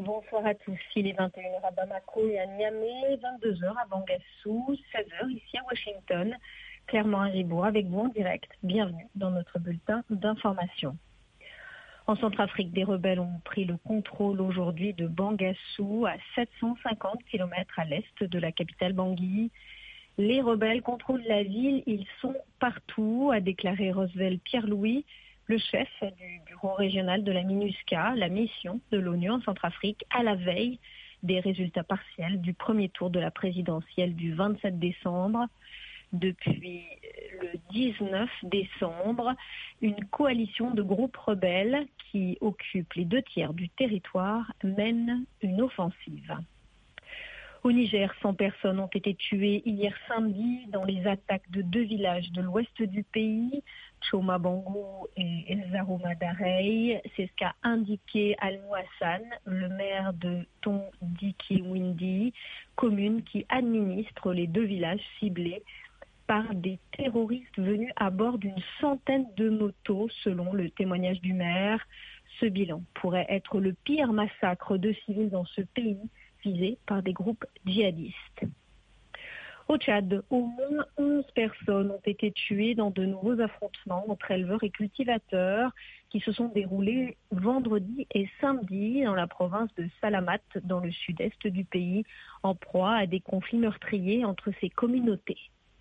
Bonsoir à tous. Il est 21h à Bamako et à Niamey, 22h à Bangassou, 16h ici à Washington. Clairement à Ribourg avec vous en direct. Bienvenue dans notre bulletin d'information. En Centrafrique, des rebelles ont pris le contrôle aujourd'hui de Bangassou, à 750 km à l'est de la capitale Bangui. Les rebelles contrôlent la ville, ils sont partout, a déclaré Roosevelt Pierre-Louis, le chef du bureau régional de la MINUSCA, la mission de l'ONU en Centrafrique, à la veille des résultats partiels du premier tour de la présidentielle du 27 décembre. Depuis le 19 décembre, une coalition de groupes rebelles qui occupent les 2/3 du territoire mène une offensive. Au Niger, 100 personnes ont été tuées hier samedi dans les attaques de 2 villages de l'ouest du pays, Choma Bango et El Zarouma Darey. C'est ce qu'a indiqué Al-Mouassan, le maire de Tondiki-Windi, commune qui administre les 2 villages ciblés par des terroristes venus à bord d'une centaine de motos, selon le témoignage du maire. Ce bilan pourrait être le pire massacre de civils dans ce pays, visé par des groupes djihadistes. Au Tchad, au moins 11 personnes ont été tuées dans de nouveaux affrontements entre éleveurs et cultivateurs qui se sont déroulés vendredi et samedi dans la province de Salamat, dans le sud-est du pays, en proie à des conflits meurtriers entre ces communautés.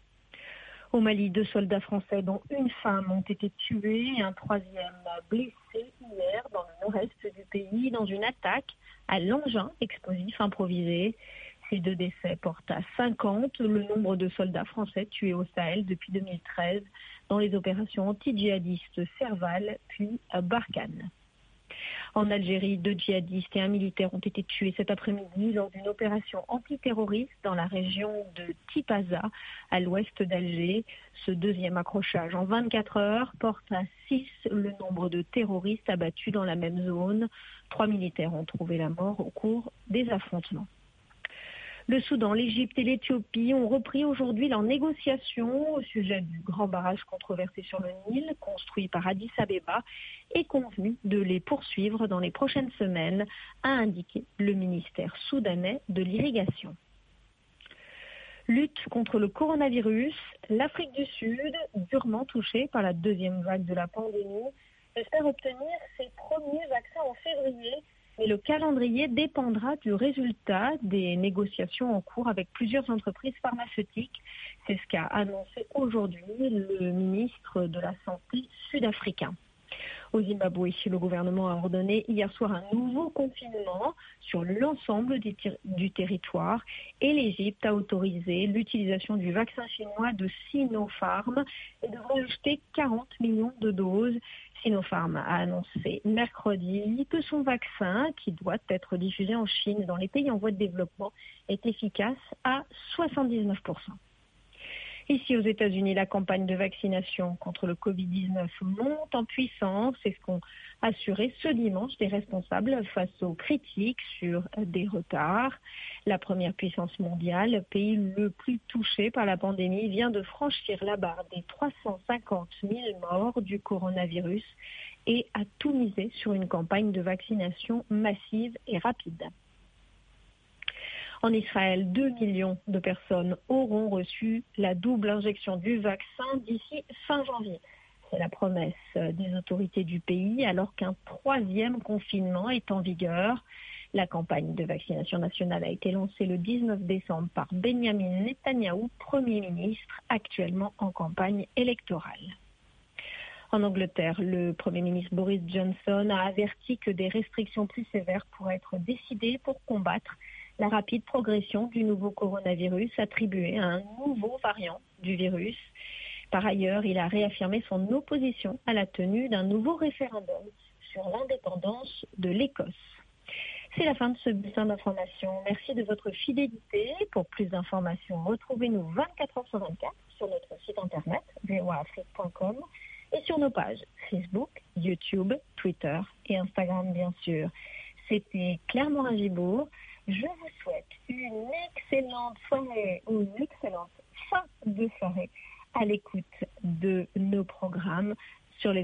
Au Mali, 2 soldats français, dont une femme, ont été tués et un 3e blessé hier dans le nord-est du pays dans une attaque à l'engin explosif improvisé. Ces 2 décès portent à 50 le nombre de soldats français tués au Sahel depuis 2013 dans les opérations anti-djihadistes Serval puis Barkhane. En Algérie, 2 djihadistes et un militaire ont été tués cet après-midi lors d'une opération antiterroriste dans la région de Tipaza, à l'ouest d'Alger. Ce 2e accrochage en 24 heures porte à 6 le nombre de terroristes abattus dans la même zone. 3 militaires ont trouvé la mort au cours des affrontements. Le Soudan, l'Égypte et l'Éthiopie ont repris aujourd'hui leurs négociations au sujet du grand barrage controversé sur le Nil, construit par Addis Abeba, et convenu de les poursuivre dans les prochaines semaines, a indiqué le ministère soudanais de l'irrigation. Lutte contre le coronavirus, l'Afrique du Sud, durement touchée par la 2e vague de la pandémie, espère obtenir ses premiers vaccins en février. Mais le calendrier dépendra du résultat des négociations en cours avec plusieurs entreprises pharmaceutiques. C'est ce qu'a annoncé aujourd'hui le ministre de la Santé sud-africain. Au Zimbabwe, le gouvernement a ordonné hier soir un nouveau confinement sur l'ensemble du territoire et l'Égypte a autorisé l'utilisation du vaccin chinois de Sinopharm et devrait acheter 40 millions de doses. Sinopharm a annoncé mercredi que son vaccin, qui doit être diffusé en Chine et dans les pays en voie de développement, est efficace à 79%. Ici aux États-Unis, la campagne de vaccination contre le Covid-19 monte en puissance. C'est ce qu'ont assuré ce dimanche des responsables face aux critiques sur des retards. La première puissance mondiale, pays le plus touché par la pandémie, vient de franchir la barre des 350 000 morts du coronavirus et a tout misé sur une campagne de vaccination massive et rapide. En Israël, 2 millions de personnes auront reçu la double injection du vaccin d'ici fin janvier. C'est la promesse des autorités du pays alors qu'un 3e confinement est en vigueur. La campagne de vaccination nationale a été lancée le 19 décembre par Benjamin Netanyahou, Premier ministre, actuellement en campagne électorale. En Angleterre, le Premier ministre Boris Johnson a averti que des restrictions plus sévères pourraient être décidées pour combattre la rapide progression du nouveau coronavirus attribué à un nouveau variant du virus. Par ailleurs, il a réaffirmé son opposition à la tenue d'un nouveau référendum sur l'indépendance de l'Écosse. C'est la fin de ce bulletin d'information. Merci de votre fidélité. Pour plus d'informations, retrouvez-nous 24 heures sur 24 sur notre site internet voaafrique.com et sur nos pages Facebook, YouTube, Twitter et Instagram bien sûr. C'était Claire Morin-Gibourg. Je vous souhaite une excellente soirée ou une excellente fin de soirée à l'écoute de nos programmes sur les